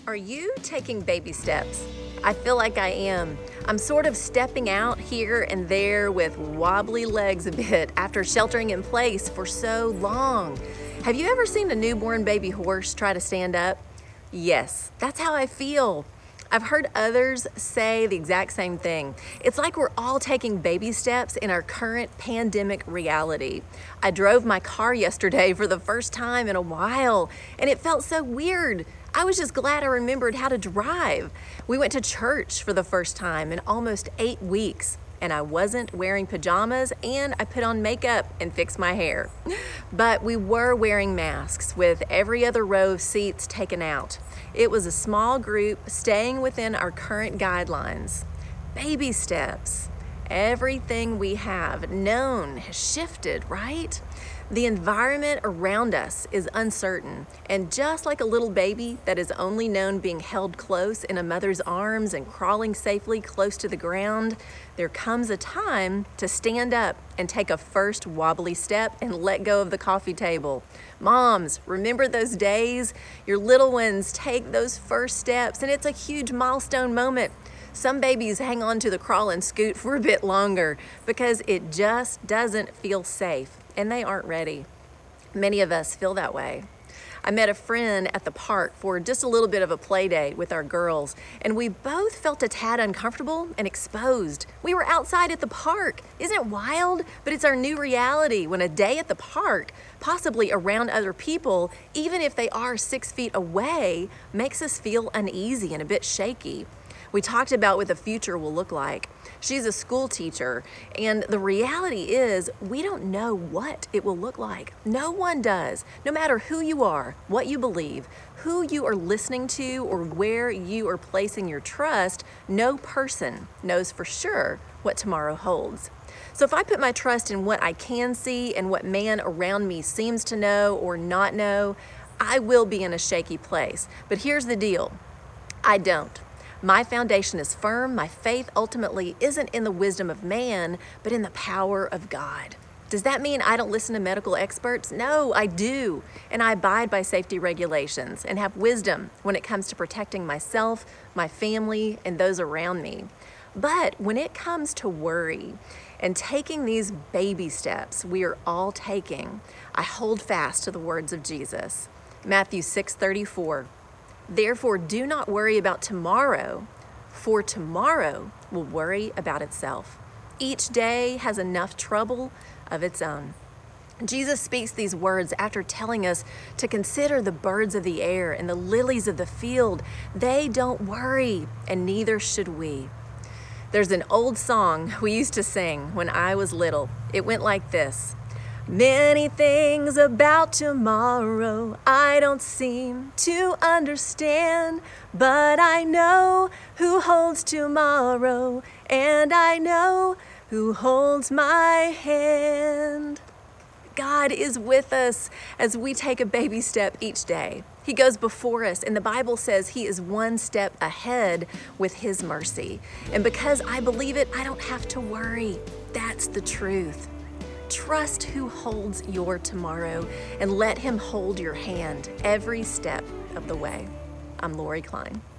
Are you taking baby steps? I feel like I am. I'm sort of stepping out here and there with wobbly legs a bit after sheltering in place for so long. Have you ever seen a newborn baby horse try to stand up? Yes, that's how I feel. I've heard others say the exact same thing. It's like we're all taking baby steps in our current pandemic reality. I drove my car yesterday for the first time in a while, and it felt so weird. I was just glad I remembered how to drive. We went to church for the first time in almost 8 weeks, and I wasn't wearing pajamas, and I put on makeup and fixed my hair. But we were wearing masks with every other row of seats taken out. It was a small group staying within our current guidelines. Baby steps. Everything we have known has shifted, right? The environment around us is uncertain, and just like a little baby that is only known being held close in a mother's arms and crawling safely close to the ground, there comes a time to stand up and take a first wobbly step and let go of the coffee table. Moms, remember those days? Your little ones take those first steps, and it's a huge milestone moment. Some babies hang on to the crawl and scoot for a bit longer because it just doesn't feel safe and they aren't ready. Many of us feel that way. I met a friend at the park for just a little bit of a play date with our girls, and we both felt a tad uncomfortable and exposed. We were outside at the park. Isn't it wild? But it's our new reality when a day at the park, possibly around other people, even if they are 6 feet away, makes us feel uneasy and a bit shaky. We talked about what the future will look like. She's a school teacher, and the reality is we don't know what it will look like. No one does. No matter who you are, what you believe, who you are listening to, or where you are placing your trust, no person knows for sure what tomorrow holds. So if I put my trust in what I can see and what man around me seems to know or not know, I will be in a shaky place. But here's the deal. I don't. My foundation is firm. My faith ultimately isn't in the wisdom of man, but in the power of God. Does that mean I don't listen to medical experts? No, I do. And I abide by safety regulations and have wisdom when it comes to protecting myself, my family, and those around me. But when it comes to worry and taking these baby steps we are all taking, I hold fast to the words of Jesus. Matthew 6:34. Therefore, do not worry about tomorrow, for tomorrow will worry about itself. Each day has enough trouble of its own. Jesus speaks these words after telling us to consider the birds of the air and the lilies of the field. They don't worry, and neither should we. There's an old song we used to sing when I was little. It went like this. Many things about tomorrow I don't seem to understand, but I know who holds tomorrow, and I know who holds my hand. God is with us as we take a baby step each day. He goes before us, and the Bible says He is one step ahead with His mercy. And because I believe it, I don't have to worry. That's the truth. Trust who holds your tomorrow and let Him hold your hand every step of the way. I'm Lori Klein.